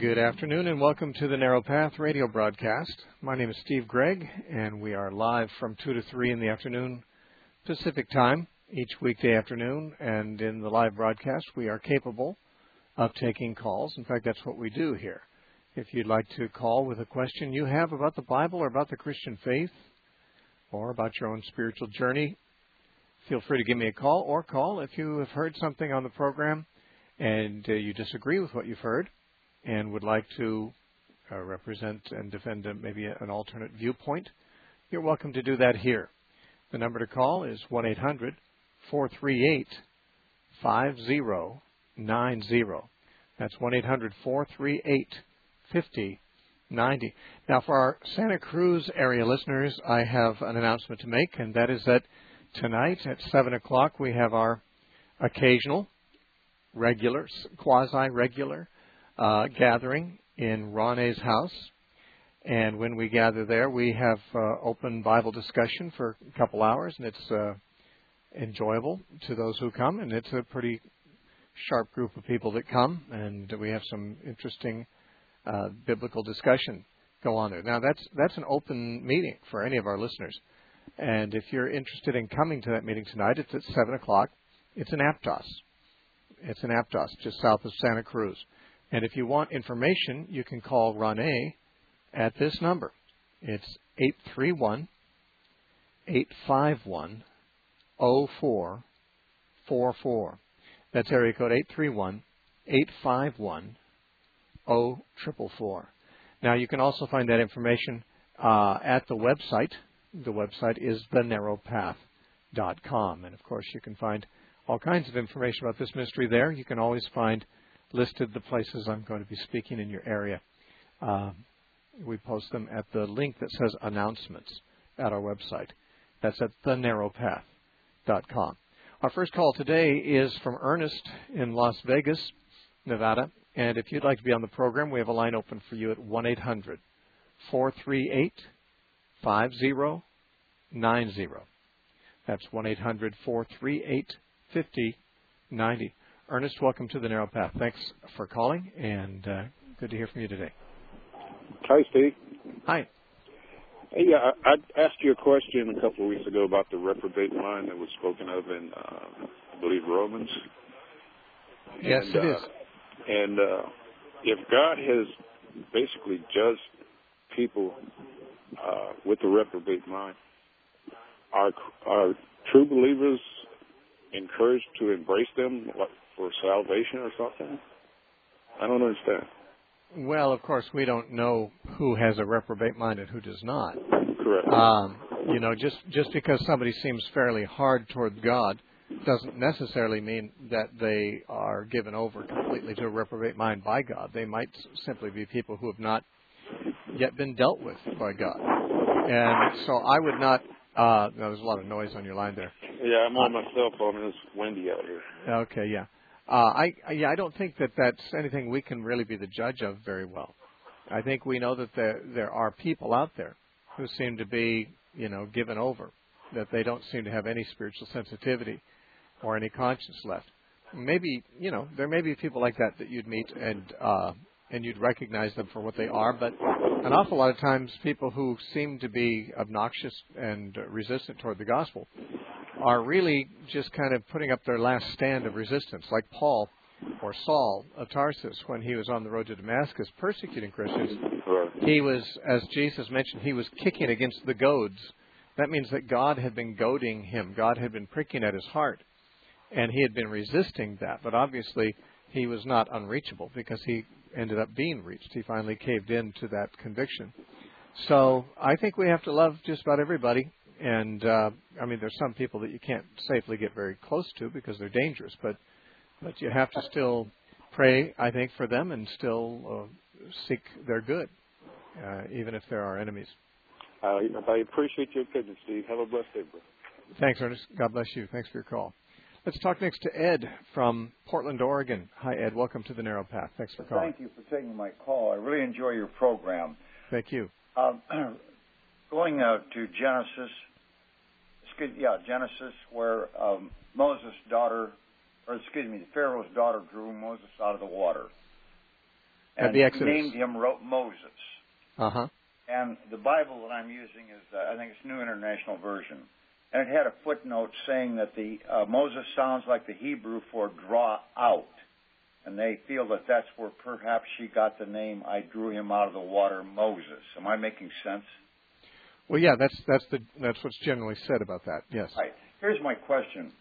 Good afternoon and welcome to the Narrow Path radio broadcast. My name is Steve Gregg and we are live from 2 to 3 in the afternoon Pacific time each weekday afternoon, and in the live broadcast we are capable of taking calls. In fact, that's what we do here. If you'd like to call with a question you have about the Bible or about the Christian faith or about your own spiritual journey, feel free to give me a call, or call if you have heard something on the program and you disagree with what you've heard and would like to represent and defend maybe an alternate viewpoint. You're welcome to do that here. The number to call is 1-800-438-5090. That's 1-800-438-5090. Now, for our Santa Cruz area listeners, I have an announcement to make, and that is that tonight at 7 o'clock we have our occasional, regular, quasi-regular gathering in Ron A's house. And when we gather there, we have open Bible discussion for a couple hours, and it's enjoyable to those who come, and it's a pretty sharp group of people that come, and we have some interesting biblical discussion go on there. Now, that's an open meeting for any of our listeners, and if you're interested in coming to that meeting tonight, it's at 7 o'clock. It's in Aptos. It's in Aptos, just south of Santa Cruz. And if you want information, you can call Ronnie at this number. It's 831-851-0444. That's area code 831-851-0444. Now, you can also find that information at the website. The website is thenarrowpath.com. And, of course, you can find all kinds of information about this ministry there. You can always find listed the places I'm going to be speaking in your area. We post them at the link that says announcements at our website. That's at thenarrowpath.com. Our first call today is from Ernest in Las Vegas, Nevada. And if you'd like to be on the program, we have a line open for you at 1-800-438-5090. That's 1-800-438-5090. Ernest, welcome to the Narrow Path. Thanks for calling, and good to hear from you today. Hi, Steve. Hi. Hey, I asked you a question a couple of weeks ago about the reprobate mind that was spoken of in, I believe, Romans. Yes, it is. And if God has basically judged people with the reprobate mind, are true believers encouraged to embrace them for salvation or something? I don't understand. Well, of course, we don't know who has a reprobate mind and who does not. Correct. Just because somebody seems fairly hard toward God doesn't necessarily mean that they are given over completely to a reprobate mind by God. They might simply be people who have not yet been dealt with by God. And so I would not... there's a lot of noise on your line there. Yeah, I'm on my cell phone and it's windy out here. Okay, yeah. I don't think that that's anything we can really be the judge of very well. I think we know that there are people out there who seem to be, given over, that they don't seem to have any spiritual sensitivity or any conscience left. Maybe, there may be people like that you'd meet and you'd recognize them for what they are, but an awful lot of times people who seem to be obnoxious and resistant toward the gospel are really just kind of putting up their last stand of resistance, like Paul or Saul of Tarsus when he was on the road to Damascus persecuting Christians. He was, as Jesus mentioned, he was kicking against the goads. That means that God had been goading him. God had been pricking at his heart, and he had been resisting that. But obviously he was not unreachable because he ended up being reached. He finally caved in to that conviction. So I think we have to love just about everybody. And, there's some people that you can't safely get very close to because they're dangerous. But you have to still pray, I think, for them and still seek their good, even if there are enemies. I appreciate your opinion, Steve. Have a blessed day, bro. Thanks, Ernest. God bless you. Thanks for your call. Let's talk next to Ed from Portland, Oregon. Hi, Ed. Welcome to the Narrow Path. Thanks for calling. Thank you for taking my call. I really enjoy your program. Thank you. Going to Genesis, where Pharaoh's daughter drew Moses out of the water. And the Exodus. named him Moses. Uh-huh. And the Bible that I'm using is, I think it's New International Version. And it had a footnote saying that the Moses sounds like the Hebrew for draw out. And they feel that that's where perhaps she got the name, I drew him out of the water, Moses. Am I making sense? Well, yeah, that's what's generally said about that, yes. Right. Here's my question.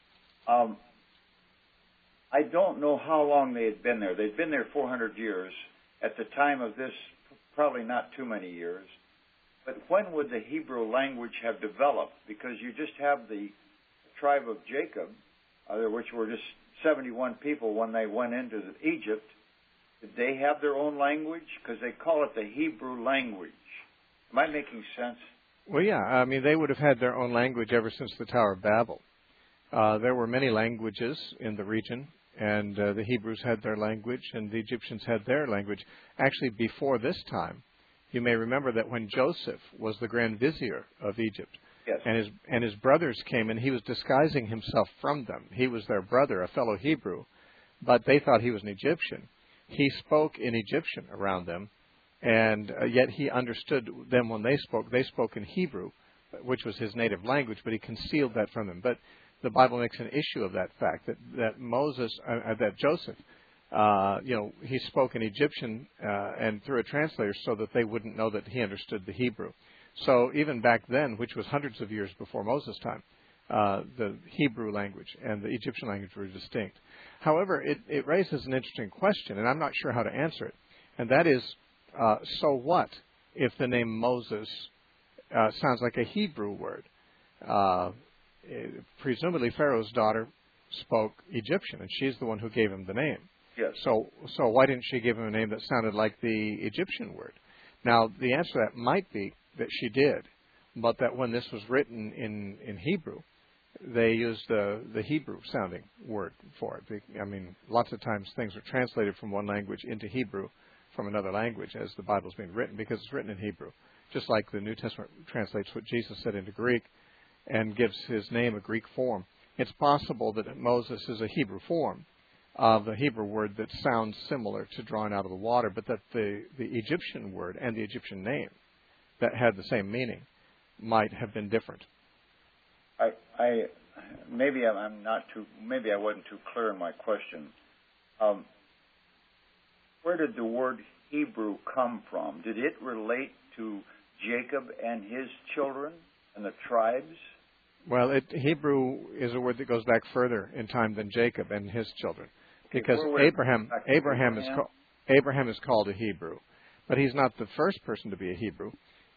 I don't know how long they had been there. They'd been there 400 years. At the time of this, probably not too many years. But when would the Hebrew language have developed? Because you just have the tribe of Jacob, which were just 71 people when they went into Egypt. Did they have their own language? Because they call it the Hebrew language. Am I making sense? Well, yeah. I mean, they would have had their own language ever since the Tower of Babel. There were many languages in the region, and the Hebrews had their language, and the Egyptians had their language. Actually, before this time, you may remember that when Joseph was the Grand Vizier of Egypt, yes, and his brothers came, and he was disguising himself from them. He was their brother, a fellow Hebrew, but they thought he was an Egyptian. He spoke in Egyptian around them, and yet he understood them when they spoke in Hebrew, which was his native language, but he concealed that from them. But the Bible makes an issue of that fact, that Joseph, he spoke in Egyptian and through a translator so that they wouldn't know that he understood the Hebrew. So even back then, which was hundreds of years before Moses' time, the Hebrew language and the Egyptian language were distinct. However, it raises an interesting question, and I'm not sure how to answer it, and that is, so what if the name Moses sounds like a Hebrew word? Presumably Pharaoh's daughter spoke Egyptian, and she's the one who gave him the name. Yes. So why didn't she give him a name that sounded like the Egyptian word? Now, the answer to that might be that she did, but that when this was written in Hebrew, they used the Hebrew-sounding word for it. I mean, lots of times things are translated from one language into Hebrew from another language as the Bible's being written, because it's written in Hebrew, just like the New Testament translates what Jesus said into Greek and gives his name a Greek form. It's possible that Moses is a Hebrew form of the Hebrew word that sounds similar to drawing out of the water, but that the Egyptian word and the Egyptian name that had the same meaning might have been different. Maybe I wasn't too clear in my question. Where did the word Hebrew come from? Did it relate to Jacob and his children and the tribes? Well, Hebrew is a word that goes back further in time than Jacob and his children, because Abraham is called a Hebrew, but he's not the first person to be a Hebrew.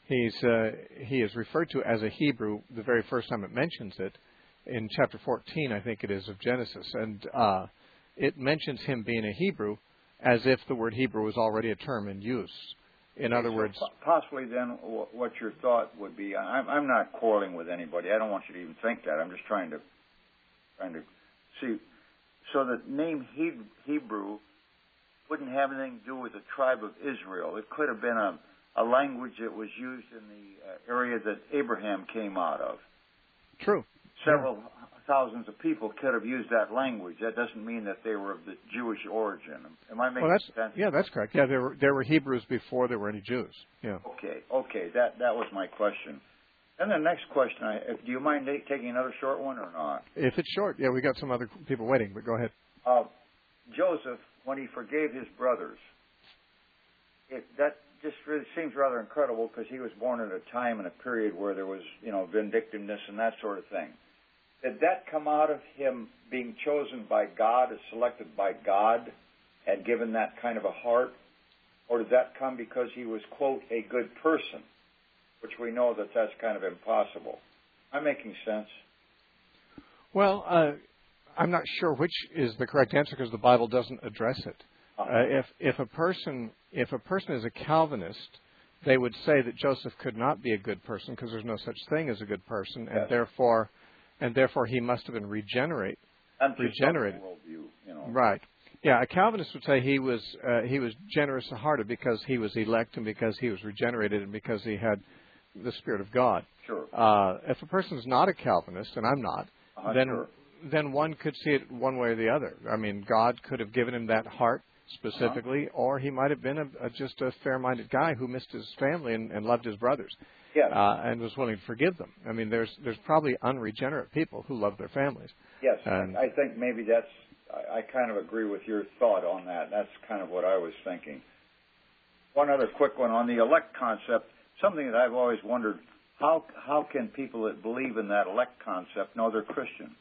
He is referred to as a Hebrew the very first time it mentions it in chapter 14, I think it is, of Genesis, and it mentions him being a Hebrew as if the word Hebrew was already a term in use. In other words, possibly then what your thought would be. I'm not quarreling with anybody. I don't want you to even think that. I'm just trying to see. So the name Hebrew wouldn't have anything to do with the tribe of Israel. It could have been a language that was used in the area that Abraham came out of. True. Several thousands of people could have used that language. That doesn't mean that they were of the Jewish origin. Am I making sense? Yeah, that's correct. Yeah, there were Hebrews before there were any Jews. Yeah. Okay. That was my question. And the next question, do you mind taking another short one or not? If it's short, yeah, we got some other people waiting, but go ahead. Joseph, when he forgave his brothers, that just really seems rather incredible, because he was born at a time and a period where there was, vindictiveness and that sort of thing. Did that come out of him being chosen by God, as selected by God, and given that kind of a heart? Or did that come because he was, quote, a good person, which we know that that's kind of impossible? Am I making sense? Well, I'm not sure which is the correct answer, because the Bible doesn't address it. If a person is a Calvinist, they would say that Joseph could not be a good person because there's no such thing as a good person, and therefore he must have been regenerated. Worldview, Right. Yeah, a Calvinist would say he was generous-hearted because he was elect and because he was regenerated and because he had the Spirit of God. Sure. If a person is not a Calvinist, and I'm not, then one could see it one way or the other. I mean, God could have given him that heart specifically, or he might have been just a fair-minded guy who missed his family and loved his brothers, Yes. and was willing to forgive them. I mean, there's probably unregenerate people who love their families. Yes, I think maybe I kind of agree with your thought on that. That's kind of what I was thinking. One other quick one on the elect concept, something that I've always wondered, how can people that believe in that elect concept know they're Christian?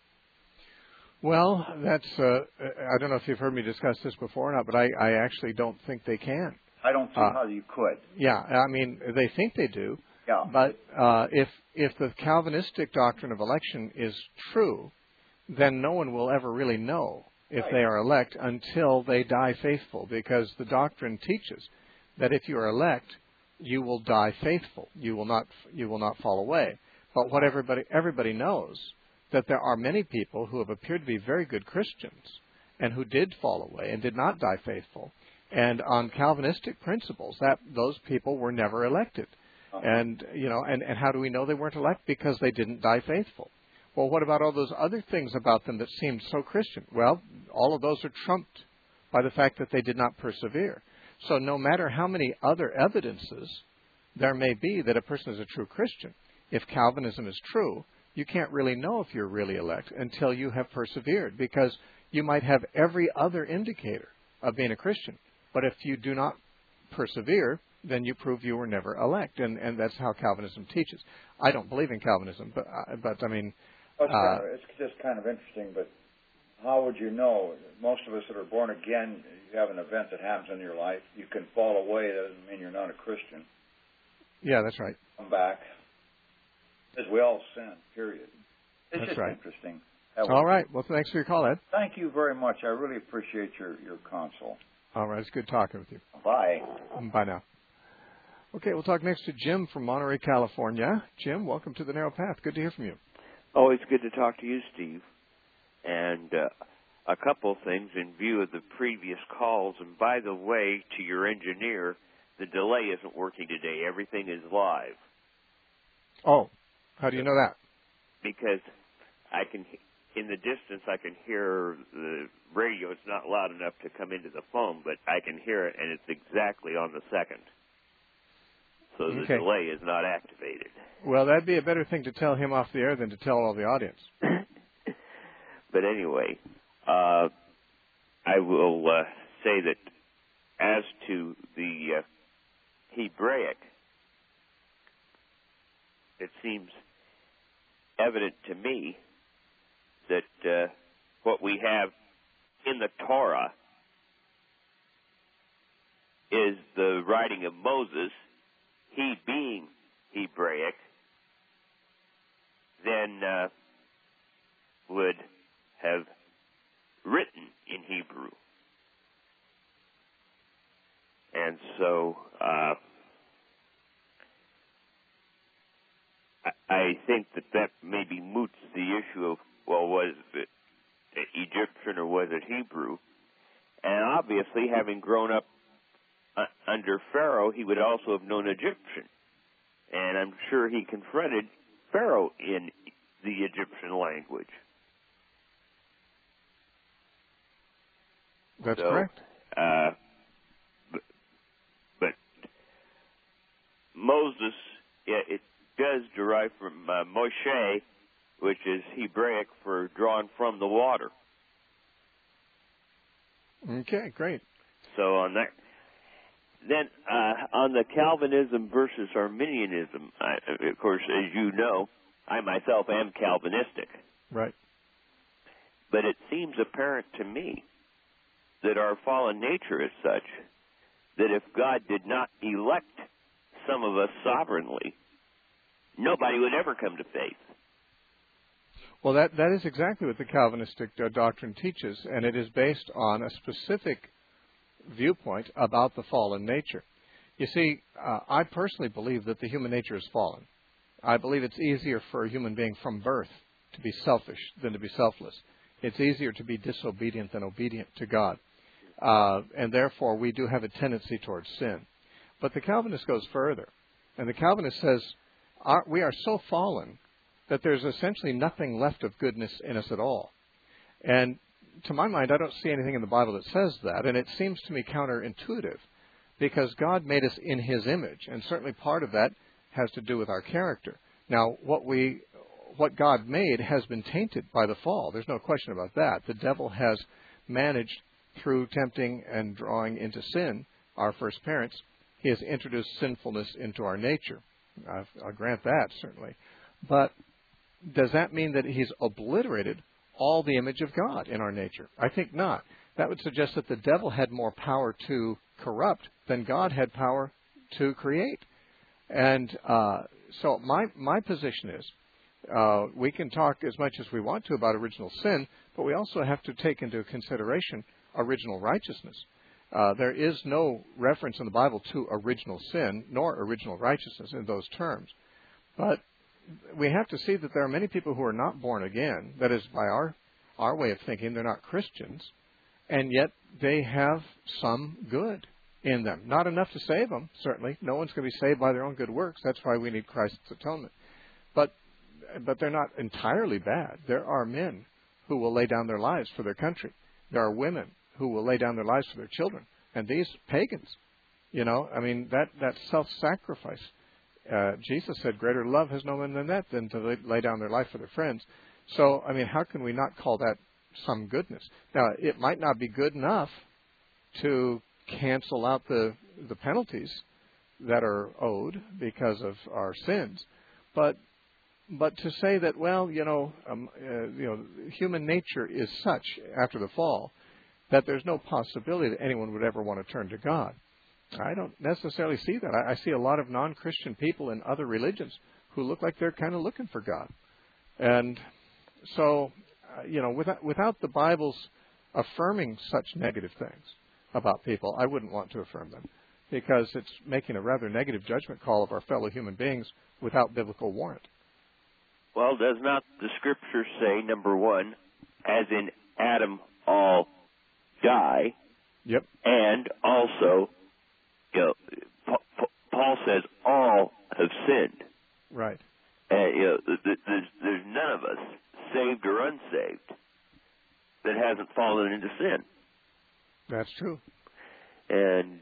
Well, that's, I don't know if you've heard me discuss this before or not, but I actually don't think they can. I don't see how you could. Yeah, I mean, they think they do. Yeah. But if the Calvinistic doctrine of election is true, then no one will ever really know if they are elect until they die faithful, because the doctrine teaches that if you are elect, you will die faithful. You will not fall away. But what everybody knows, that there are many people who have appeared to be very good Christians and who did fall away and did not die faithful. And on Calvinistic principles, those people were never elected. And how do we know they weren't elected? Because they didn't die faithful. Well, what about all those other things about them that seemed so Christian? Well, all of those are trumped by the fact that they did not persevere. So no matter how many other evidences there may be that a person is a true Christian, if Calvinism is true, you can't really know if you're really elect until you have persevered, because you might have every other indicator of being a Christian. But if you do not persevere, then you prove you were never elect, and that's how Calvinism teaches. I don't believe in Calvinism, but I mean... it's just kind of interesting, but how would you know? Most of us that are born again, you have an event that happens in your life. You can fall away. That doesn't mean you're not a Christian. Yeah, that's right. Come back. Because we all sin, period. It's that's just right. Interesting. All right. Well, thanks for your call, Ed. Thank you very much. I really appreciate your counsel. All right. It's good talking with you. Bye. Bye now. Okay, we'll talk next to Jim from Monterey, California. Jim, welcome to The Narrow Path. Good to hear from you. Always good to talk to you, Steve. And a couple things in view of the previous calls. And by the way, to your engineer, the delay isn't working today. Everything is live. Oh, how do you know that? Because I can, in the distance, I can hear the radio. It's not loud enough to come into the phone, but I can hear it, and it's exactly on the second. So the delay is not activated. Well, that'd be a better thing to tell him off the air than to tell all the audience. But anyway, I will say that as to the Hebraic, it seems evident to me that what we have in the Torah is the writing of Moses. He being Hebraic, then would have written in Hebrew. And so I think that maybe moots the issue of, well, was it Egyptian or was it Hebrew? And obviously, having grown up under Pharaoh, he would also have known Egyptian. And I'm sure he confronted Pharaoh in the Egyptian language. That's correct. But Moses, it does derive from Moshe, which is Hebraic for drawn from the water. Okay, great. So on that. Then on the Calvinism versus Arminianism, of course, as you know, I myself am Calvinistic. Right. But it seems apparent to me that our fallen nature is such that if God did not elect some of us sovereignly, nobody would ever come to faith. Well, that is exactly what the Calvinistic doctrine teaches, and it is based on a specific viewpoint about the fallen nature. You see, I personally believe that the human nature is fallen. I believe it's easier for a human being from birth to be selfish than to be selfless. It's easier to be disobedient than obedient to God. And therefore, we do have a tendency towards sin. But the Calvinist goes further. And the Calvinist says, we are so fallen that there's essentially nothing left of goodness in us at all. And to my mind, I don't see anything in the Bible that says that, and it seems to me counterintuitive, because God made us in His image, and certainly part of that has to do with our character. Now, what God made has been tainted by the fall. There's no question about that. The devil has managed, through tempting and drawing into sin our first parents, he has introduced sinfulness into our nature. I'll grant that, certainly. But does that mean that he's obliterated all the image of God in our nature? I think not. That would suggest that the devil had more power to corrupt than God had power to create. And so my position is, we can talk as much as we want to about original sin, but we also have to take into consideration original righteousness. There is no reference in the Bible to original sin nor original righteousness in those terms. But we have to see that there are many people who are not born again. That is, by our way of thinking, they're not Christians, and yet they have some good in them. Not enough to save them, certainly. No one's going to be saved by their own good works. That's why we need Christ's atonement. But they're not entirely bad. There are men who will lay down their lives for their country. There are women who will lay down their lives for their children. And these pagans, that self-sacrifice. Jesus said, greater love has no one than that, than to lay down their life for their friends. So, how can we not call that some goodness? Now, it might not be good enough to cancel out the penalties that are owed because of our sins, but to say that, human nature is such after the fall that there's no possibility that anyone would ever want to turn to God. I don't necessarily see that. I see a lot of non-Christian people in other religions who look like they're kind of looking for God. And so, without the Bible's affirming such negative things about people, I wouldn't want to affirm them, because it's making a rather negative judgment call of our fellow human beings without biblical warrant. Well, does not the Scripture say, number one, as in Adam all die? Yep. And also, Paul says all have sinned. Right. There's none of us, saved or unsaved, that hasn't fallen into sin. That's true. And,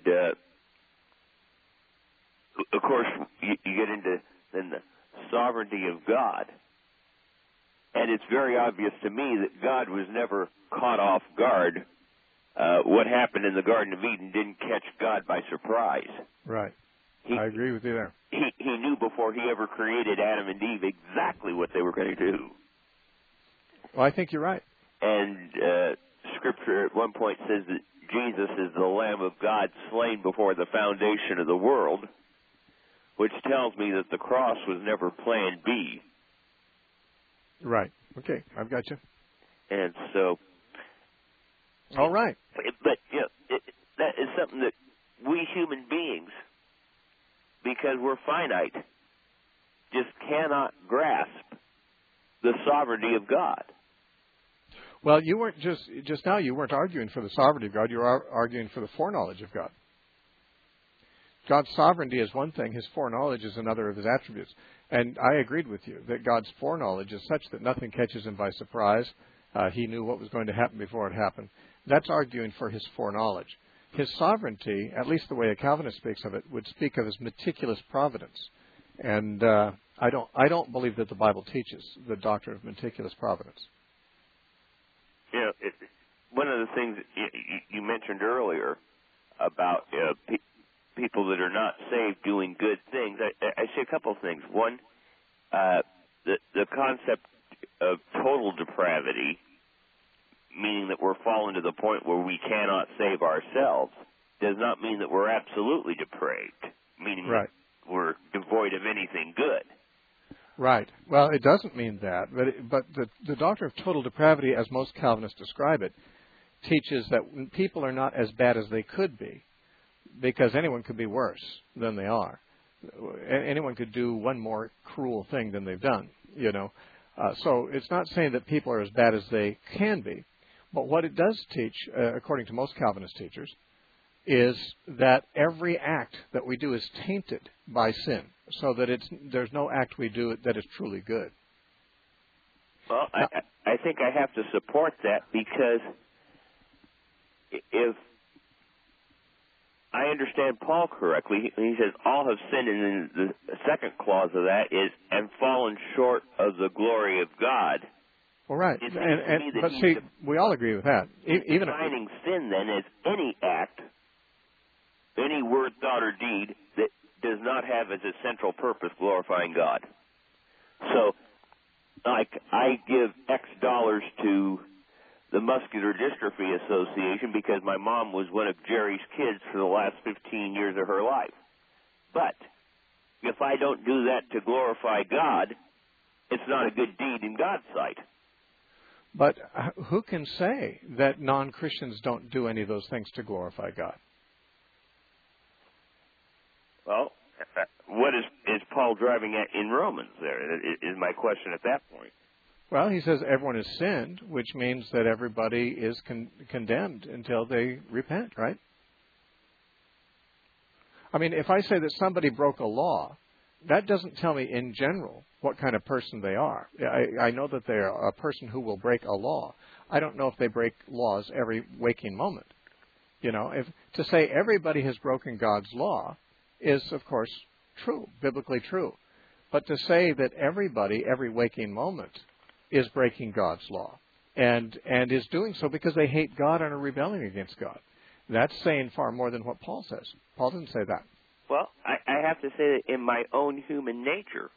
of course, you get into then the sovereignty of God. And it's very obvious to me that God was never caught off guard. What happened in the Garden of Eden didn't catch God by surprise. Right. I agree with you there. He knew before he ever created Adam and Eve exactly what they were going to do. Well, I think you're right. And Scripture at one point says that Jesus is the Lamb of God slain before the foundation of the world, which tells me that the cross was never plan B. Right. Okay, I've got you. And so... All right. But, that is something that we human beings, because we're finite, just cannot grasp the sovereignty of God. Well, you weren't just now, you weren't arguing for the sovereignty of God, you were arguing for the foreknowledge of God. God's sovereignty is one thing, His foreknowledge is another of His attributes. And I agreed with you that God's foreknowledge is such that nothing catches Him by surprise. He knew what was going to happen before it happened. That's arguing for His foreknowledge. His sovereignty, at least the way a Calvinist speaks of it, would speak of His meticulous providence. And I don't believe that the Bible teaches the doctrine of meticulous providence. One of the things you mentioned earlier about people that are not saved doing good things, I see a couple of things. One, the concept of total depravity, meaning that we're fallen to the point where we cannot save ourselves, does not mean that we're absolutely depraved, meaning right. that we're devoid of anything good. Right. Well, it doesn't mean that, but the doctrine of total depravity, as most Calvinists describe it, teaches that people are not as bad as they could be, because anyone could be worse than they are. Anyone could do one more cruel thing than they've done, So it's not saying that people are as bad as they can be. But what it does teach, according to most Calvinist teachers, is that every act that we do is tainted by sin, so that there's no act we do that is truly good. Well, I I think I have to support that, because if I understand Paul correctly, he says all have sinned, and then the second clause of that is, and fallen short of the glory of God. Well, right. But see, we all agree with that. Even defining sin, then, as any act, any word, thought, or deed that does not have as its central purpose glorifying God. So, like, I give X dollars to the Muscular Dystrophy Association because my mom was one of Jerry's kids for the last 15 years of her life. But if I don't do that to glorify God, it's not a good deed in God's sight. But who can say that non-Christians don't do any of those things to glorify God? Well, what is Paul driving at in Romans there, is my question at that point. Well, he says everyone has sinned, which means that everybody is condemned until they repent, right? I mean, if I say that somebody broke a law, that doesn't tell me in general what kind of person they are. I know that they're a person who will break a law. I don't know if they break laws every waking moment. You know, to say everybody has broken God's law is, of course, true, biblically true. But to say that everybody, every waking moment, is breaking God's law and is doing so because they hate God and are rebelling against God, that's saying far more than what Paul says. Paul didn't say that. Well, I have to say that in my own human nature,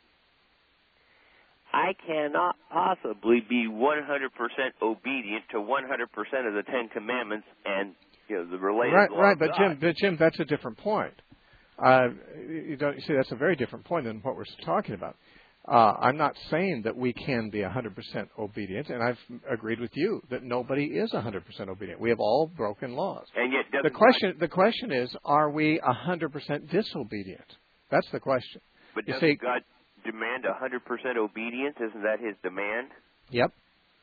I cannot possibly be 100% obedient to 100% of the Ten Commandments and the related law right. of God. But Jim, that's a different point. You see, that's a very different point than what we're talking about. I'm not saying that we can be 100% obedient, and I've agreed with you that nobody is 100% obedient. We have all broken laws. And yet, the question is, are we 100% disobedient? That's the question. But doesn't God demand 100% obedience? Isn't that His demand? Yep.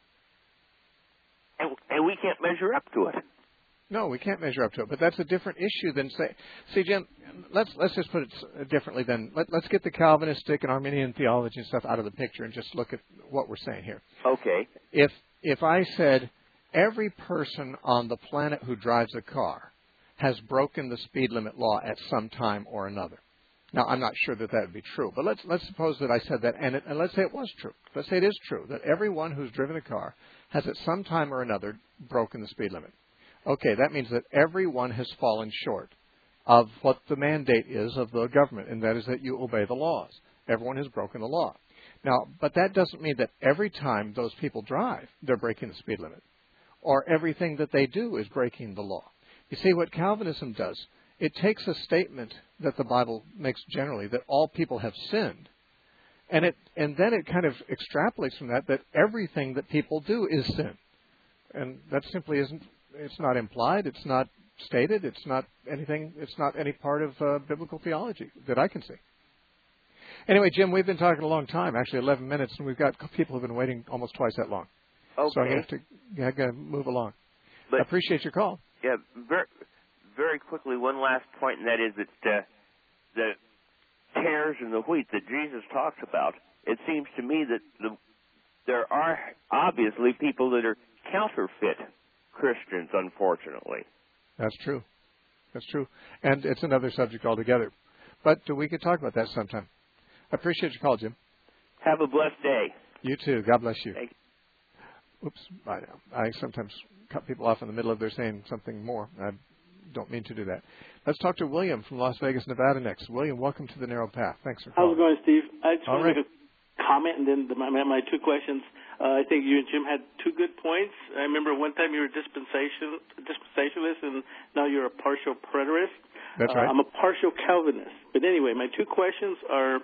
And we can't measure up to it. No, we can't measure up to it. But that's a different issue than say. See, Jim, let's just put it differently. Then let's get the Calvinistic and Arminian theology and stuff out of the picture and just look at what we're saying here. Okay. If I said every person on the planet who drives a car has broken the speed limit law at some time or another. Now, I'm not sure that would be true, but let's suppose that I said that, and let's say it was true. Let's say it is true that everyone who's driven a car has at some time or another broken the speed limit. Okay, that means that everyone has fallen short of what the mandate is of the government, and that is that you obey the laws. Everyone has broken the law. Now, but that doesn't mean that every time those people drive, they're breaking the speed limit, or everything that they do is breaking the law. You see, what Calvinism does, it takes a statement that the Bible makes generally, that all people have sinned, and then it kind of extrapolates from that everything that people do is sin. And that simply isn't. It's not implied. It's not stated. It's not anything. It's not any part of biblical theology that I can see. Anyway, Jim, we've been talking a long time, actually 11 minutes, and we've got people who've been waiting almost twice that long. Okay. So I have to move along. But I appreciate your call. Yeah, very, very quickly, one last point, and that is that the tares and the wheat that Jesus talks about, it seems to me that there are obviously people that are counterfeit Christians, unfortunately. That's true. That's true. And it's another subject altogether. But we could talk about that sometime. I appreciate your call, Jim. Have a blessed day. You too. God bless you. Thank you. Oops. I sometimes cut people off in the middle of their saying something more. I don't mean to do that. Let's talk to William from Las Vegas, Nevada next. William, welcome to the Narrow Path. Thanks for calling. How's it going, Steve? I just want to make a comment and then my two questions. I think you and Jim had two good points. I remember one time you were dispensationalist, and now you're a partial preterist. That's right. I'm a partial Calvinist. But anyway, my two questions are,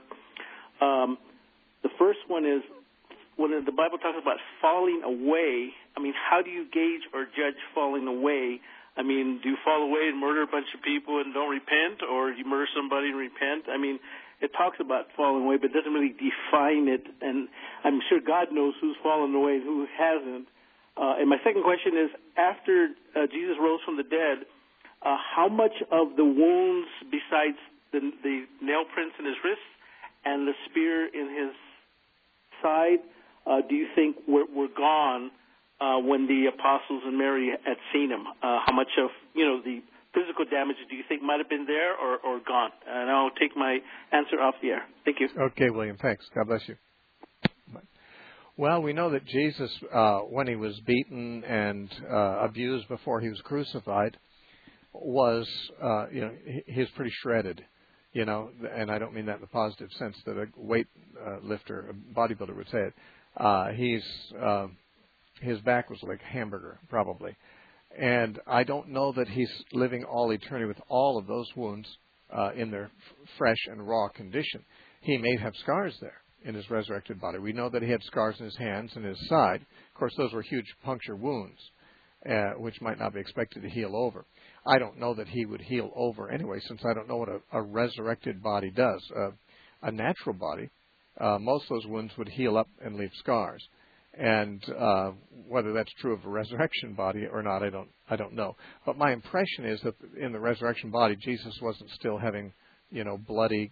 the first one is, when the Bible talks about falling away, I mean, how do you gauge or judge falling away? I mean, do you fall away and murder a bunch of people and don't repent, or you murder somebody and repent? I mean, it talks about falling away, but doesn't really define it. And I'm sure God knows who's fallen away and who hasn't. And my second question is, after Jesus rose from the dead, how much of the wounds, besides the nail prints in his wrists and the spear in his side, do you think were gone when the apostles and Mary had seen him? How much of, the physical damage do you think might have been there or gone? And I'll take my answer off the air. Thank you. Okay, William, thanks. God bless you. Well, we know that Jesus, when he was beaten and abused before he was crucified, was, he was pretty shredded, and I don't mean that in the positive sense that a weight lifter, a bodybuilder would say it. His back was like a hamburger, probably. And I don't know that he's living all eternity with all of those wounds in their fresh and raw condition. He may have scars there in his resurrected body. We know that he had scars in his hands and his side. Of course, those were huge puncture wounds, which might not be expected to heal over. I don't know that he would heal over anyway, since I don't know what a resurrected body does. A natural body, most of those wounds would heal up and leave scars. And whether that's true of a resurrection body or not, I don't know. But my impression is that in the resurrection body, Jesus wasn't still having, bloody,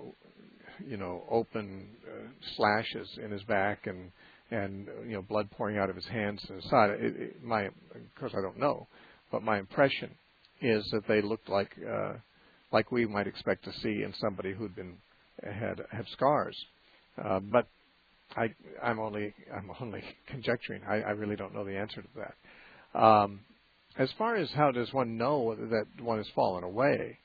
open slashes in his back and blood pouring out of his hands and his side. Of course, I don't know, but my impression is that they looked like we might expect to see in somebody who'd had scars. But I'm only conjecturing. I really don't know the answer to that. As far as how does one know that one has fallen away,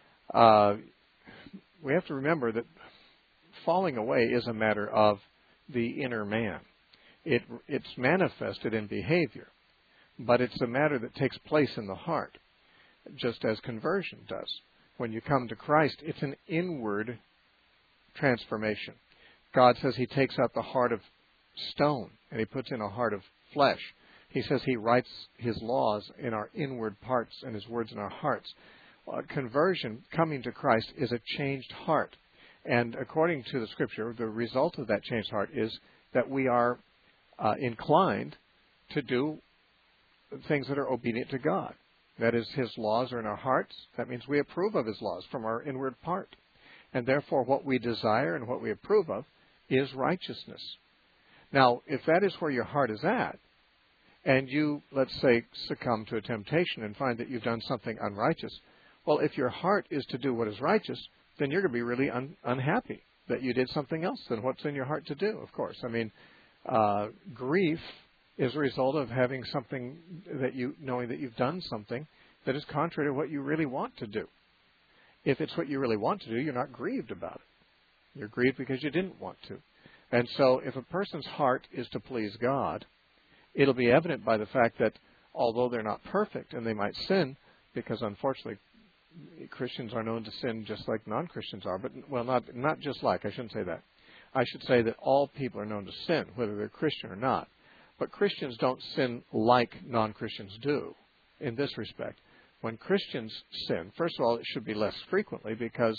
we have to remember that falling away is a matter of the inner man. It's manifested in behavior, but it's a matter that takes place in the heart, just as conversion does. When you come to Christ, it's an inward transformation. God says he takes out the heart of stone and he puts in a heart of flesh. He says he writes his laws in our inward parts and his words in our hearts. Conversion, coming to Christ, is a changed heart. And according to the Scripture, the result of that changed heart is that we are inclined to do things that are obedient to God. That is, his laws are in our hearts. That means we approve of his laws from our inward part. And therefore, what we desire and what we approve of is righteousness. Now, if that is where your heart is at, and you, let's say, succumb to a temptation and find that you've done something unrighteous, well, if your heart is to do what is righteous, then you're going to be really unhappy that you did something else than what's in your heart to do, of course. I mean, grief is a result of having something knowing that you've done something that is contrary to what you really want to do. If it's what you really want to do, you're not grieved about it. You're grieved because you didn't want to. And so if a person's heart is to please God, it'll be evident by the fact that although they're not perfect and they might sin, because unfortunately Christians are known to sin just like non-Christians are, but, well, not just like, I shouldn't say that. I should say that all people are known to sin, whether they're Christian or not. But Christians don't sin like non-Christians do in this respect. When Christians sin, first of all, it should be less frequently because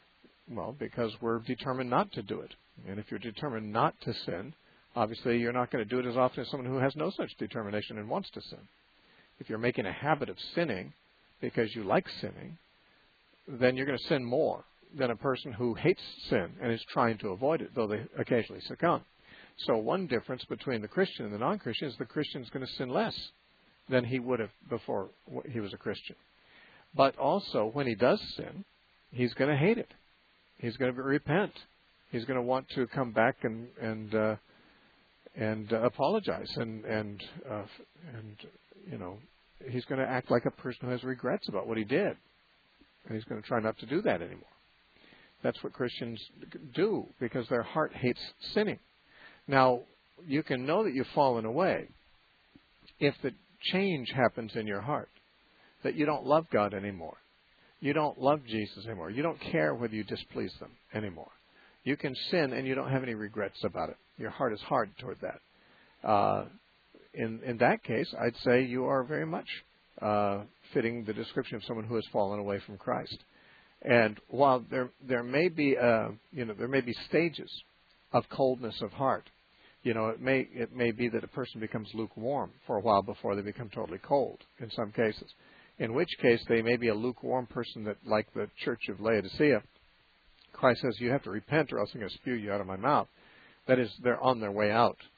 we're determined not to do it. And if you're determined not to sin, obviously you're not going to do it as often as someone who has no such determination and wants to sin. If you're making a habit of sinning because you like sinning, then you're going to sin more than a person who hates sin and is trying to avoid it, though they occasionally succumb. So one difference between the Christian and the non-Christian is the Christian's going to sin less than he would have before he was a Christian. But also, when he does sin, he's going to hate it. He's going to repent. He's going to want to come back and apologize and he's going to act like a person who has regrets about what he did, and he's going to try not to do that anymore. That's what Christians do because their heart hates sinning. Now, you can know that you've fallen away if the change happens in your heart, that you don't love God anymore. You don't love Jesus anymore. You don't care whether you displease them anymore. You can sin and you don't have any regrets about it. Your heart is hard toward that. In that case, I'd say you are very much fitting the description of someone who has fallen away from Christ. And while there may be stages of coldness of heart, it may be that a person becomes lukewarm for a while before they become totally cold in some cases. In which case, they may be a lukewarm person that, like the church of Laodicea, Christ says, you have to repent or else I'm going to spew you out of my mouth. That is, they're on their way out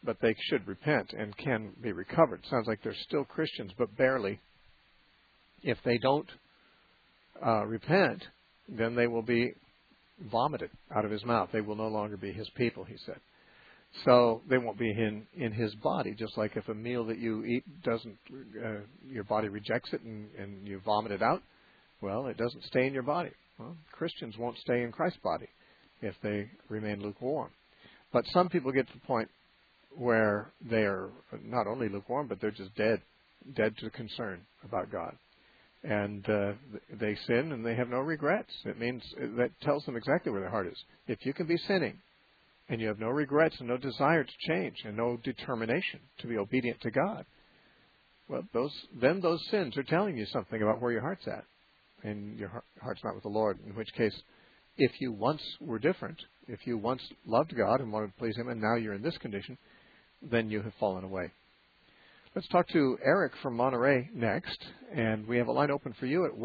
but they should repent and can be recovered. Sounds like they're still Christians, but barely. If they don't repent, then they will be vomited out of his mouth. They will no longer be his people, he said. So they won't be in his body, just like if a meal that you eat doesn't, your body rejects it and you vomit it out, well, it doesn't stay in your body. Well, Christians won't stay in Christ's body if they remain lukewarm. But some people get to the point where they are not only lukewarm, but they're just dead to concern about God. And they sin and they have no regrets. It means that tells them exactly where their heart is. If you can be sinning and you have no regrets and no desire to change and no determination to be obedient to God, well, those sins are telling you something about where your heart's at. And your heart's not with the Lord, in which case, if you once were different, if you once loved God and wanted to please Him, and now you're in this condition, then you have fallen away. Let's talk to Eric from Monterey next, and we have a line open for you at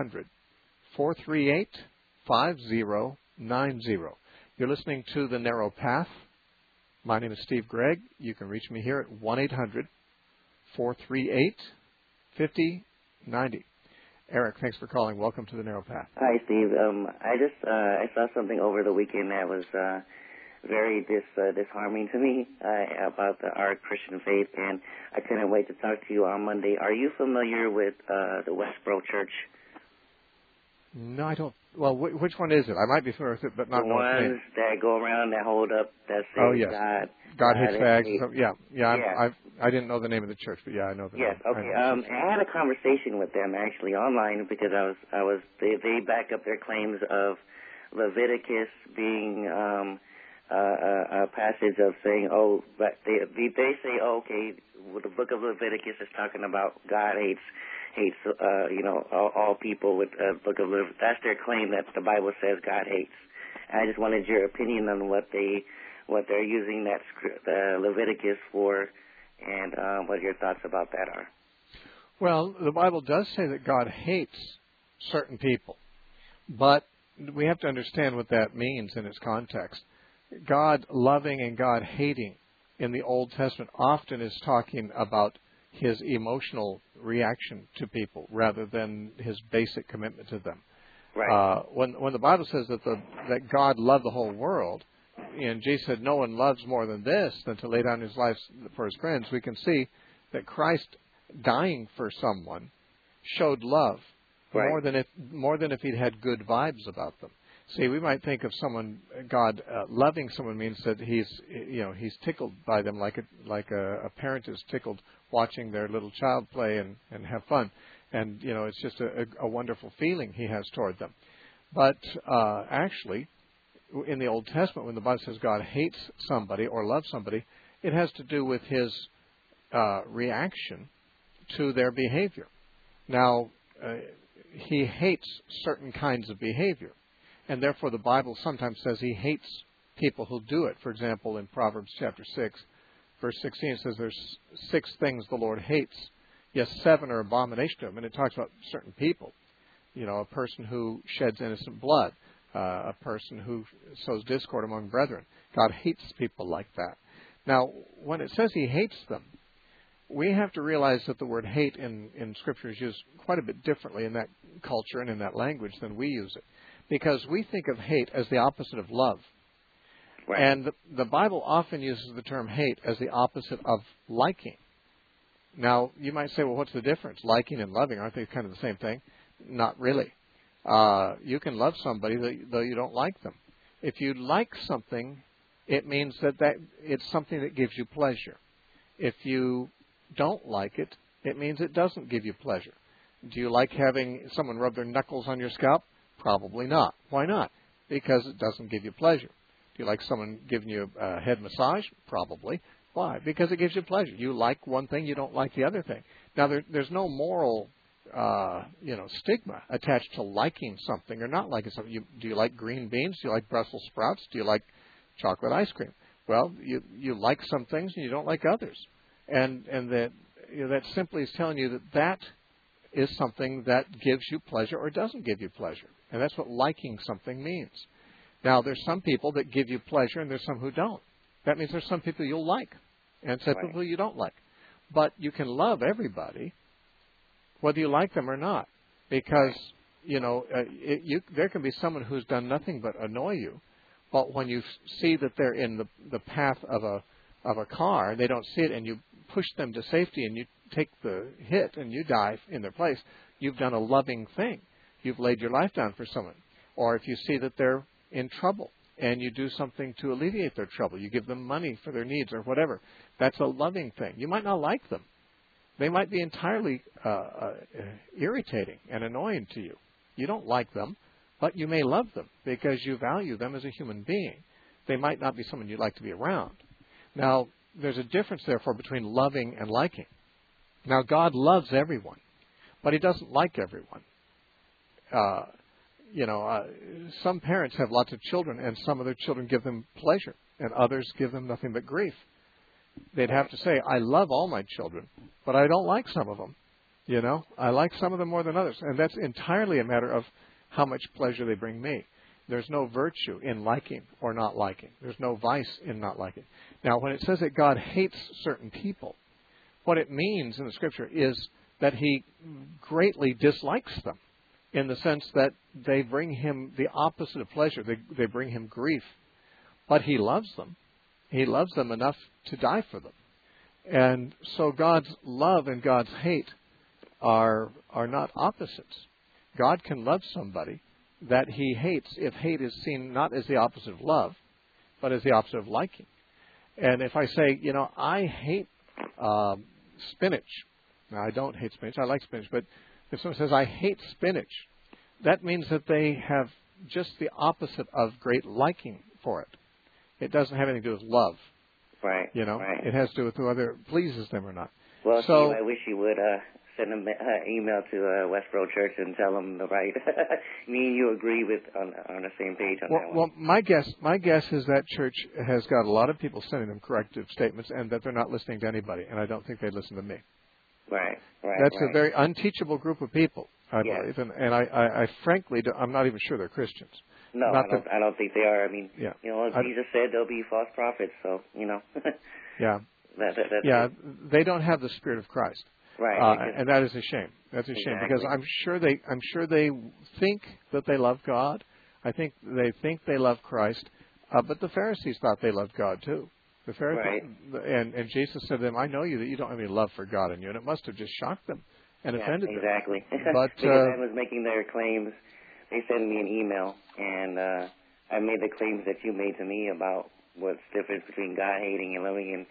1-800-438-5090. You're listening to The Narrow Path. My name is Steve Gregg. You can reach me here at 1-800-438-5090. Eric, thanks for calling. Welcome to The Narrow Path. Hi, Steve. I saw something over the weekend that was very disheartening to me about our Christian faith, and I couldn't wait to talk to you on Monday. Are you familiar with the Westboro Church? No, I don't. Well, which one is it? I might be familiar with it, but not the ones that go around that hold up that say God hates fags. I didn't know the name of the church, but yeah, I know the name. Okay. I had a conversation with them actually online because they back up their claims of Leviticus being a passage of saying, but they say, okay, well, the book of Leviticus is talking about God hates all people with book of Leviticus. That's their claim that the Bible says God hates. And I just wanted your opinion on what they're using that Leviticus for, and what your thoughts about that are. Well, the Bible does say that God hates certain people, but we have to understand what that means in its context. God loving and God hating in the Old Testament often is talking about His emotional reaction to people rather than His basic commitment to them. Right. When the Bible says that God loved the whole world, and Jesus said no one loves more than this, than to lay down his life for his friends, we can see that Christ dying for someone showed love more than if he'd had good vibes about them. See, we might think of God loving someone means that he's tickled by them like a parent is tickled watching their little child play and have fun, and it's just a wonderful feeling he has toward them. But actually, in the Old Testament, when the Bible says God hates somebody or loves somebody, it has to do with His reaction to their behavior. Now, He hates certain kinds of behavior. And therefore, the Bible sometimes says He hates people who do it. For example, in Proverbs chapter 6, verse 16, it says there's 6 things the Lord hates. Yes, 7 are abomination to Him. And it talks about certain people. A person who sheds innocent blood, a person who sows discord among brethren. God hates people like that. Now, when it says He hates them, we have to realize that the word hate in Scripture is used quite a bit differently in that culture and in that language than we use it. Because we think of hate as the opposite of love. Right. And the Bible often uses the term hate as the opposite of liking. Now, you might say, well, what's the difference? Liking and loving, aren't they kind of the same thing? Not really. You can love somebody though you don't like them. If you like something, it means that it's something that gives you pleasure. If you don't like it, it means it doesn't give you pleasure. Do you like having someone rub their knuckles on your scalp? Probably not. Why not? Because it doesn't give you pleasure. Do you like someone giving you a head massage? Probably. Why? Because it gives you pleasure. You like one thing, you don't like the other thing. Now, there's no moral, stigma attached to liking something or not liking something. Do you like green beans? Do you like Brussels sprouts? Do you like chocolate ice cream? Well, you like some things and you don't like others, and that simply is telling you that is something that gives you pleasure or doesn't give you pleasure. And that's what liking something means. Now, there's some people that give you pleasure and there's some who don't. That means there's some people you'll like and some people you don't like. But you can love everybody, whether you like them or not, because there can be someone who's done nothing but annoy you, but when you see that they're in the path of a car, they don't see it, and you push them to safety, and you take the hit, and you die in their place, you've done a loving thing. You've laid your life down for someone. Or if you see that they're in trouble, and you do something to alleviate their trouble, you give them money for their needs or whatever, that's a loving thing. You might not like them. They might be entirely irritating and annoying to you. You don't like them, but you may love them because you value them as a human being. They might not be someone you'd like to be around. Now, there's a difference, therefore, between loving and liking. Now, God loves everyone, but He doesn't like everyone. Some parents have lots of children, and some of their children give them pleasure, and others give them nothing but grief. They'd have to say, I love all my children, but I don't like some of them. I like some of them more than others. And that's entirely a matter of how much pleasure they bring me. There's no virtue in liking or not liking. There's no vice in not liking. Now, when it says that God hates certain people, what it means in the Scripture is that He greatly dislikes them, in the sense that they bring Him the opposite of pleasure. They bring Him grief. But He loves them. He loves them enough to die for them. And so God's love and God's hate are not opposites. God can love somebody that He hates if hate is seen not as the opposite of love, but as the opposite of liking. And if I say, I hate spinach. Now, I don't hate spinach. I like spinach. But if someone says, I hate spinach, that means that they have just the opposite of great liking for it. It doesn't have anything to do with love. Right. It has to do with whether it pleases them or not. Well, so Steve, I wish you would send an email to Westboro Church and tell them the right. Me and you agree on the same page on that one. Well, my guess is that church has got a lot of people sending them corrective statements, and that they're not listening to anybody. And I don't think they'd listen to me. Right. That's a very unteachable group of people, I believe, and I frankly, I'm not even sure they're Christians. No, I don't think they are. I mean, Jesus said there'll be false prophets, so Yeah. They don't have the Spirit of Christ. Right. And that is a shame. That's a shame, because I'm sure they think that they love God. I think they love Christ. But the Pharisees thought they loved God too. The Pharisees, and Jesus said to them, I know you that you don't have any love for God in you, and it must have just shocked them and offended them. Exactly. But because I was making their claims. They sent me an email, and I made the claims that you made to me about what's the difference between God hating and loving, and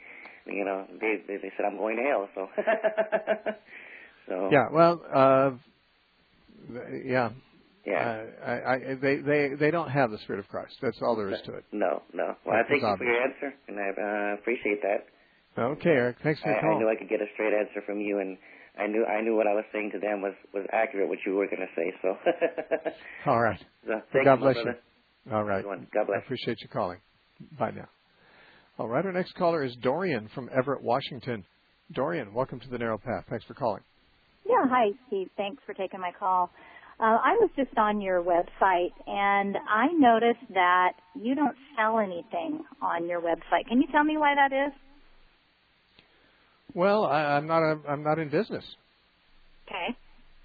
they said I'm going to hell. So, yeah. Well, yeah. They don't have the Spirit of Christ. That's all there is to it. No. Well, I thank you for your answer, and I appreciate that. Okay, Eric. Thanks for your call. I knew I could get a straight answer from you, and I knew what I was saying to them was accurate, what you were going to say. So. All right. So, God bless you. All right. God bless. I appreciate you calling. Bye now. All right. Our next caller is Dorian from Everett, Washington. Dorian, welcome to the Narrow Path. Thanks for calling. Yeah. Hi, Steve. Thanks for taking my call. I was just on your website, and I noticed that you don't sell anything on your website. Can you tell me why that is? Well, I'm not in business. Okay.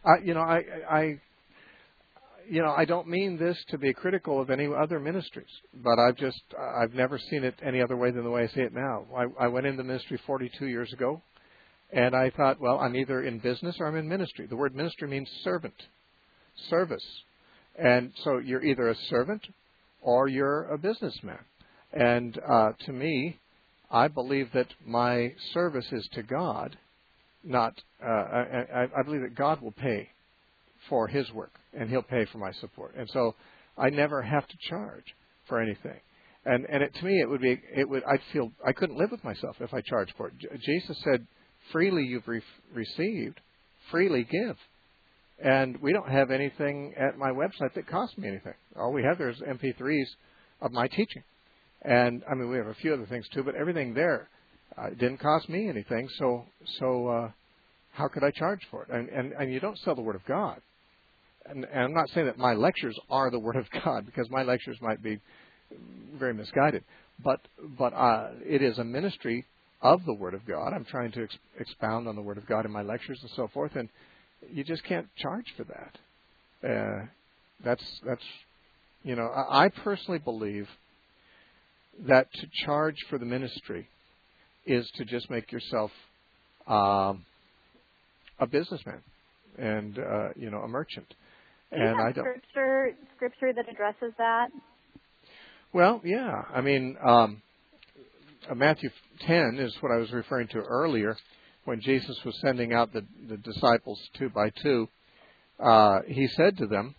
I don't mean this to be critical of any other ministries, but I've never seen it any other way than the way I see it now. I went into ministry 42 years ago, and I thought, well, I'm either in business or I'm in ministry. The word ministry means servant, service. And so you're either a servant or you're a businessman. And to me, I believe that my service is to God, not. I believe that God will pay for His work, and He'll pay for my support. And so I never have to charge for anything. And to me, I'd feel I couldn't live with myself if I charged for it. Jesus said, "Freely you've received, freely give." And we don't have anything at my website that costs me anything. All we have there is MP3s of my teaching. And, I mean, we have a few other things, too, but everything there didn't cost me anything, so how could I charge for it? And you don't sell the Word of God. And I'm not saying that my lectures are the Word of God, because my lectures might be very misguided. But it is a ministry of the Word of God. I'm trying to expound on the Word of God in my lectures and so forth, and you just can't charge for that. That's I personally believe that to charge for the ministry is to just make yourself a businessman and a merchant. Do you have scripture that addresses that? Well, yeah. I mean, Matthew 10 is what I was referring to earlier when Jesus was sending out the disciples 2 by 2. He said to them,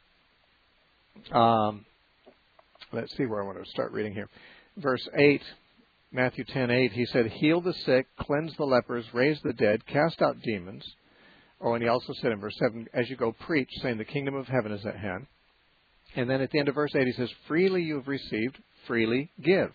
let's see where I want to start reading here. Verse 8, Matthew 10:8, he said, heal the sick, cleanse the lepers, raise the dead, cast out demons. Oh, and he also said in verse 7, as you go preach, saying the kingdom of heaven is at hand. And then at the end of verse 8, he says, freely you have received, freely give.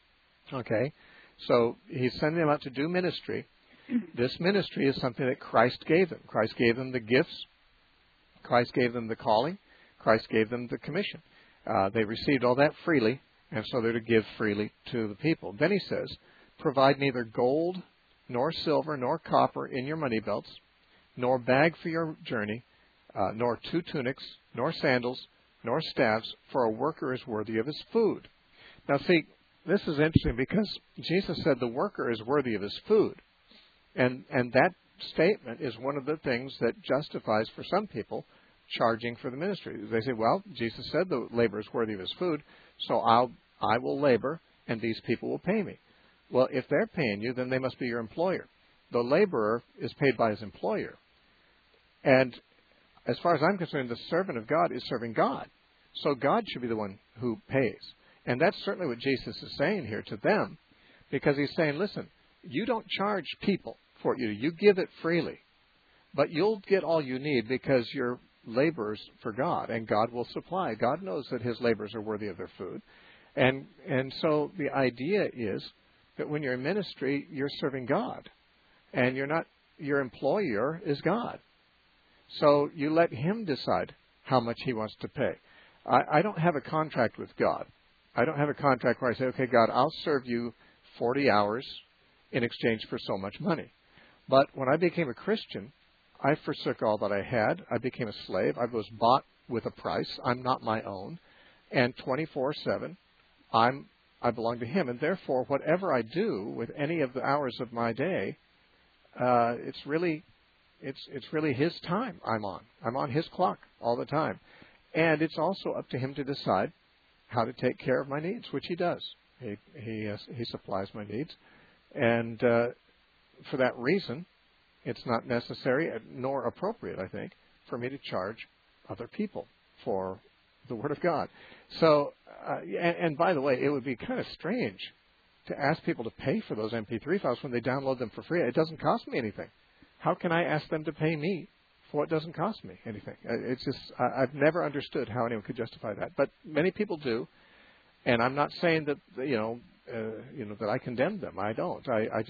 Okay? So he's sending them out to do ministry. This ministry is something that Christ gave them. Christ gave them the gifts. Christ gave them the calling. Christ gave them the commission. They received all that freely, and so they're to give freely to the people. Then he says, provide neither gold, nor silver, nor copper in your money belts, nor bag for your journey, nor 2 tunics, nor sandals, nor staffs, for a worker is worthy of his food. Now see, this is interesting because Jesus said the worker is worthy of his food. And that statement is one of the things that justifies for some people charging for the ministry. They say, well, Jesus said the laborer is worthy of his food, so I will labor and these people will pay me. Well, if they're paying you, then they must be your employer. The laborer is paid by his employer. And as far as I'm concerned, the servant of God is serving God. So God should be the one who pays. And that's certainly what Jesus is saying here to them, because he's saying, listen, you don't charge people for you. You give it freely. But you'll get all you need because you're laborers for God, and God will supply. God knows that his laborers are worthy of their food. And so the idea is that when you're in ministry, you're serving God. And your employer is God. So you let him decide how much he wants to pay. I don't have a contract with God. I don't have a contract where I say, okay, God, I'll serve you 40 hours in exchange for so much money. But when I became a Christian, I forsook all that I had. I became a slave. I was bought with a price. I'm not my own. And 24/7, I belong to him. And therefore, whatever I do with any of the hours of my day, it's really his time I'm on. I'm on his clock all the time. And it's also up to him to decide how to take care of my needs, which he does. He supplies my needs. And for that reason, it's not necessary nor appropriate, I think, for me to charge other people for the Word of God. So, and by the way, it would be kind of strange to ask people to pay for those MP3 files when they download them for free. It doesn't cost me anything. How can I ask them to pay me for what doesn't cost me anything? It's just, I've never understood how anyone could justify that. But many people do, and I'm not saying that, that I condemn them. I don't.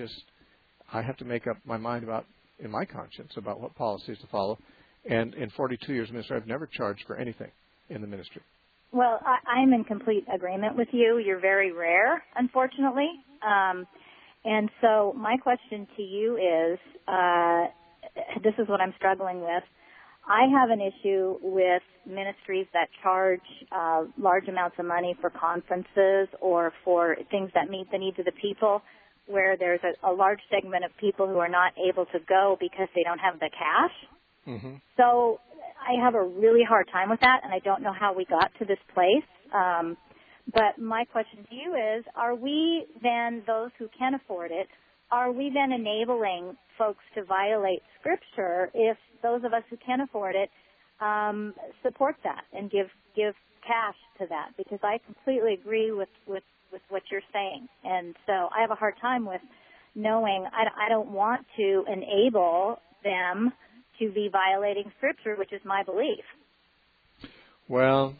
I have to make up my mind in my conscience about what policies to follow. And in 42 years of ministry, I've never charged for anything in the ministry. Well, I'm in complete agreement with you. You're very rare, unfortunately. And so my question to you is, this is what I'm struggling with. I have an issue with ministries that charge large amounts of money for conferences or for things that meet the needs of the people, where there's a large segment of people who are not able to go because they don't have the cash. Mm-hmm. So I have a really hard time with that, and I don't know how we got to this place. But my question to you is, are we then, those who can afford it, are we then enabling folks to violate Scripture if those of us who can afford it support that and give cash to that? Because I completely agree with what you're saying. And so I have a hard time with knowing I don't want to enable them to be violating Scripture, which is my belief. Well,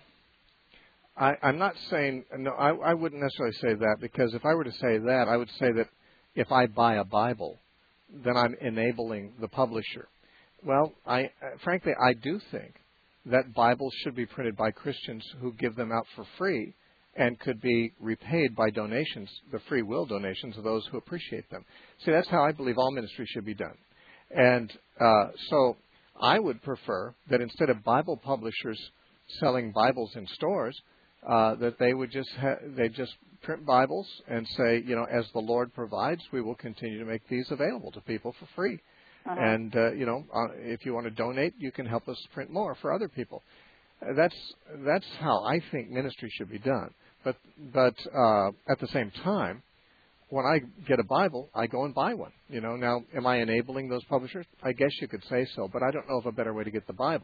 I'm not saying, no, I wouldn't necessarily say that, because if I were to say that, I would say that if I buy a Bible, then I'm enabling the publisher. Well, frankly, I do think that Bibles should be printed by Christians who give them out for free and could be repaid by donations, the free will donations of those who appreciate them. See, that's how I believe all ministry should be done. And so I would prefer that instead of Bible publishers selling Bibles in stores, that they would just just print Bibles and say, as the Lord provides, we will continue to make these available to people for free. And if you want to donate, you can help us print more for other people. That's how I think ministry should be done. But at the same time, when I get a Bible, I go and buy one. Now, am I enabling those publishers? I guess you could say so, but I don't know of a better way to get the Bible.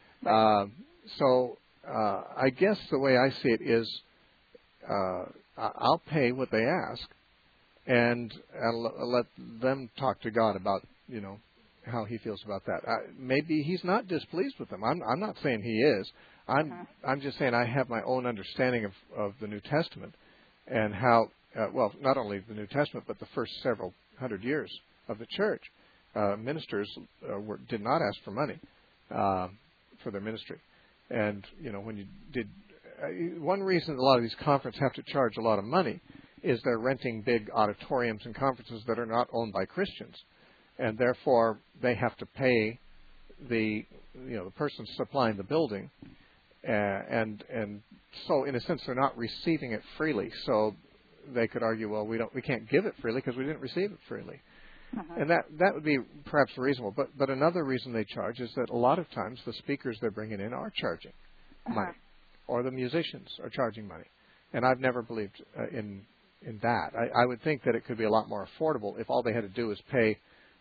So I guess the way I see it is I'll pay what they ask, and I'll let them talk to God about how He feels about that. Maybe He's not displeased with them. I'm not saying He is. I'm just saying I have my own understanding of the New Testament and how not only the New Testament but the first several hundred years of the church. Ministers did not ask for money for their ministry, and when you did. One reason a lot of these conferences have to charge a lot of money is they're renting big auditoriums and conferences that are not owned by Christians, and therefore they have to pay the person supplying the building, and so in a sense they're not receiving it freely. So they could argue, well, we can't give it freely because we didn't receive it freely, and that would be perhaps reasonable. But another reason they charge is that a lot of times the speakers they're bringing in are charging money. Or the musicians are charging money. And I've never believed in that. I would think that it could be a lot more affordable if all they had to do is pay,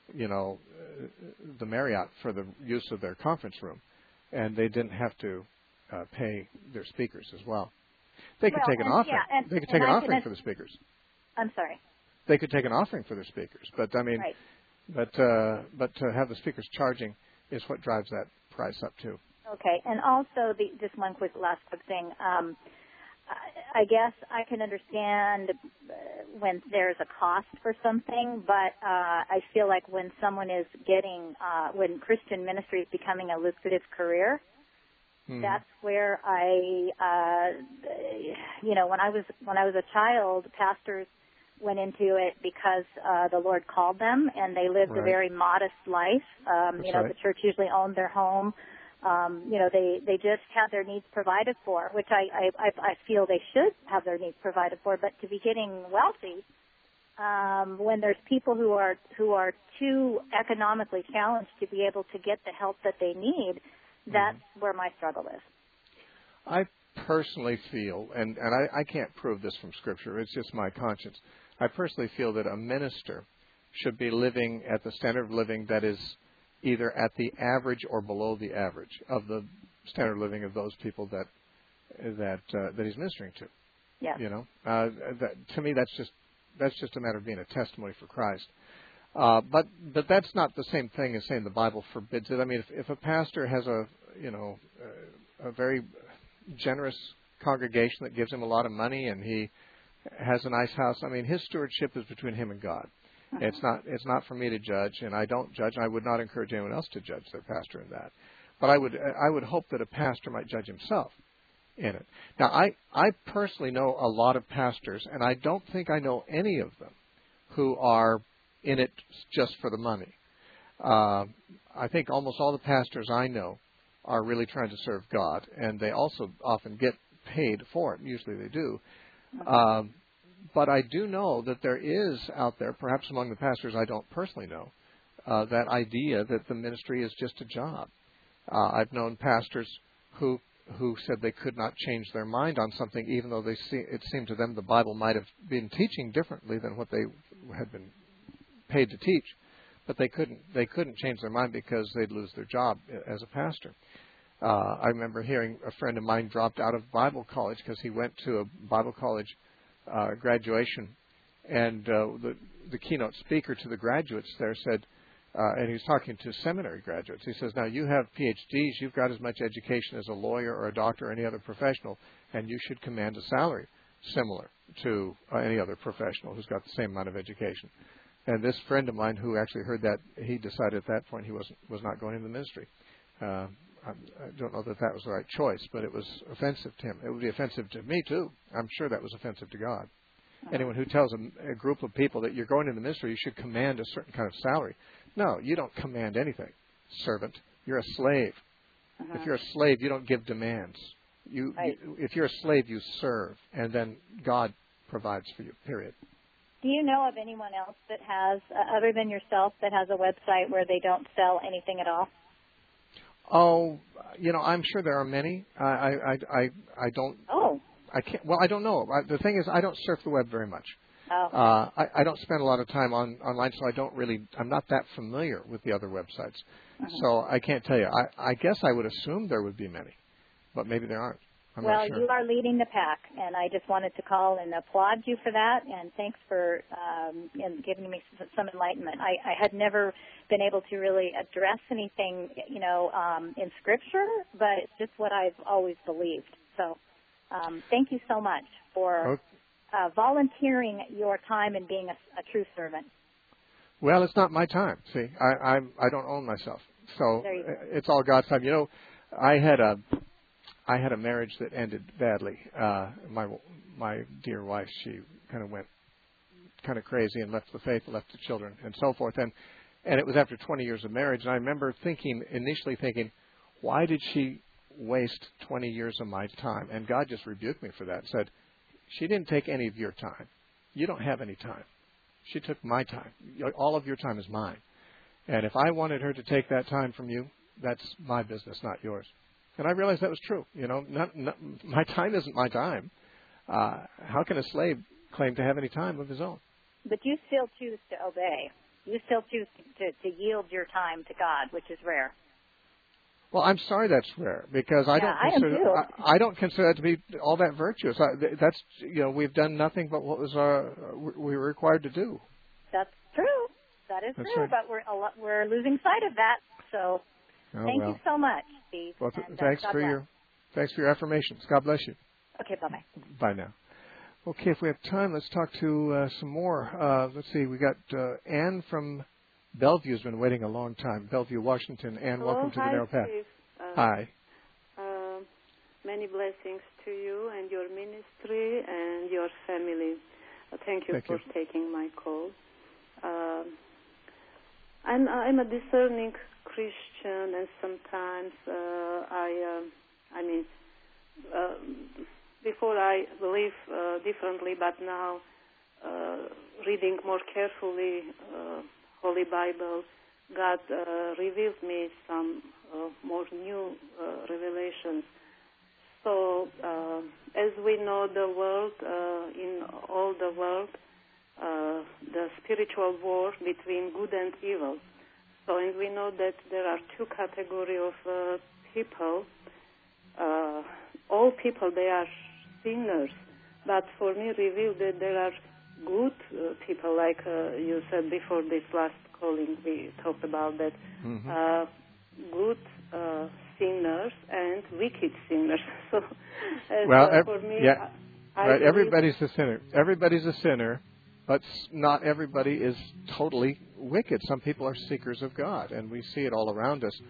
the Marriott for the use of their conference room, and they didn't have to pay their speakers as well. They could take an offering. They could take an offering for the speakers. I'm sorry. They could take an offering for their speakers, but I mean, but to have the speakers charging is what drives that price up too. Okay, and also just one last quick thing. I guess I can understand when there's a cost for something, but I feel like when someone is when Christian ministry is becoming a lucrative career, that's where when I was a child, pastors went into it because the Lord called them, and they lived a very modest life. The church usually owned their home. They just have their needs provided for, which I feel they should have their needs provided for. But to be getting wealthy, when there's people who are too economically challenged to be able to get the help that they need, that's where my struggle is. I personally feel, and I can't prove this from Scripture, it's just my conscience. I personally feel that a minister should be living at the standard of living that is either at the average or below the average of the standard of living of those people that he's ministering to. Yeah. To me, that's just a matter of being a testimony for Christ. But that's not the same thing as saying the Bible forbids it. I mean, if a pastor has a very generous congregation that gives him a lot of money and he has a nice house, I mean, his stewardship is between him and God. It's not for me to judge, and I don't judge, and I would not encourage anyone else to judge their pastor in that. But I would hope that a pastor might judge himself in it. Now, I personally know a lot of pastors, and I don't think I know any of them who are in it just for the money. I think almost all the pastors I know are really trying to serve God, and they also often get paid for it. Usually they do. But I do know that there is out there, perhaps among the pastors I don't personally know, that idea that the ministry is just a job. I've known pastors who said they could not change their mind on something, even though it seemed to them the Bible might have been teaching differently than what they had been paid to teach, but they couldn't change their mind because they'd lose their job as a pastor. I remember hearing a friend of mine dropped out of Bible college because he went to a Bible college graduation, and the keynote speaker to the graduates there said, and he was talking to seminary graduates, he says, now you have PhDs, you've got as much education as a lawyer or a doctor or any other professional, and you should command a salary similar to any other professional who's got the same amount of education. And this friend of mine who actually heard that, he decided at that point he was not going into the ministry. don't know that that was the right choice, but it was offensive to him. It would be offensive to me too. I'm sure that was offensive to God. Anyone who tells a group of people that you're going into the ministry, you should command a certain kind of salary. No, you don't command anything, servant. You're a slave. If you're a slave, you don't give demands. If you're a slave, you serve, and then God provides for you, period. Do you know of anyone else that has, other than yourself, that has a website where they don't sell anything at all? Oh, I'm sure there are many. I don't. Oh. I can't. Well, I don't know. The thing is, I don't surf the web very much. Oh. I don't spend a lot of time online, so I'm not that familiar with the other websites. So I can't tell you. I guess I would assume there would be many, but maybe there aren't. I'm not sure. You are leading the pack, and I just wanted to call and applaud you for that, and thanks for giving me some enlightenment. I had never been able to really address anything, in Scripture, but it's just what I've always believed. So thank you so much for volunteering your time and being a true servant. Well, it's not my time. See, I don't own myself, so it's all God's time. I had a marriage that ended badly. My dear wife, she kind of went kind of crazy and left the faith, left the children, and so forth. And it was after 20 years of marriage. And I remember initially thinking, why did she waste 20 years of my time? And God just rebuked me for that. Said, she didn't take any of your time. You don't have any time. She took my time. All of your time is mine. And if I wanted her to take that time from you, that's my business, not yours. And I realized that was true. My time isn't my time. How can a slave claim to have any time of his own? But you still choose to obey. You still choose to yield your time to God, which is rare. Well, I'm sorry that's rare, because I don't consider that to be all that virtuous. We've done nothing but what was we were required to do. That's true. That is true. Right. But we're losing sight of that. So thank you so much, Steve. Well, thanks for your affirmations. God bless you. Okay, bye-bye. Bye now. Okay, if we have time, let's talk to some more. Let's see, we got Ann from Bellevue's been waiting a long time. Bellevue, Washington. Ann, welcome to the Narrow Path. Steve. Hi. Many blessings to you and your ministry and your family. Thank you for taking my call. I'm a discerning Christian, and sometimes before I believe differently, but now reading more carefully Holy Bible, God revealed me some more new revelations. So as we know, the world, in all the world, the spiritual war between good and evil. So, and we know that there are two categories of people. All people, they are sinners. But for me, revealed that there are good people, like you said before this last calling, we talked about that. Good sinners and wicked sinners. So, for me, right. Everybody's a sinner. Everybody's a sinner. But not everybody is totally wicked. Some people are seekers of God, and we see it all around us.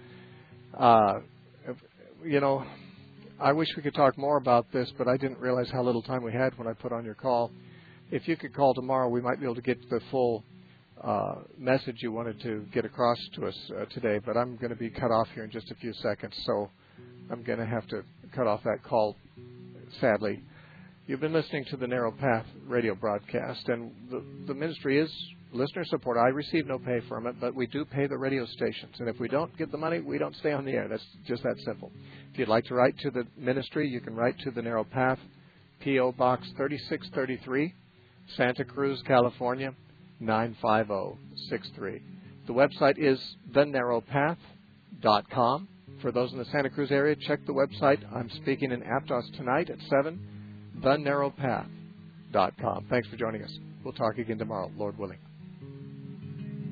I wish we could talk more about this, but I didn't realize how little time we had when I put on your call. If you could call tomorrow, we might be able to get the full message you wanted to get across to us today, but I'm going to be cut off here in just a few seconds, so I'm going to have to cut off that call, sadly. You've been listening to the Narrow Path radio broadcast, and the ministry is listener support. I receive no pay from it, but we do pay the radio stations. And if we don't get the money, we don't stay on the air. That's just that simple. If you'd like to write to the ministry, you can write to the Narrow Path, P.O. Box 3633, Santa Cruz, California, 95063. The website is thenarrowpath.com. For those in the Santa Cruz area, check the website. I'm speaking in Aptos tonight at 7. thenarrowpath.com. Thanks for joining us. We'll talk again tomorrow, Lord willing.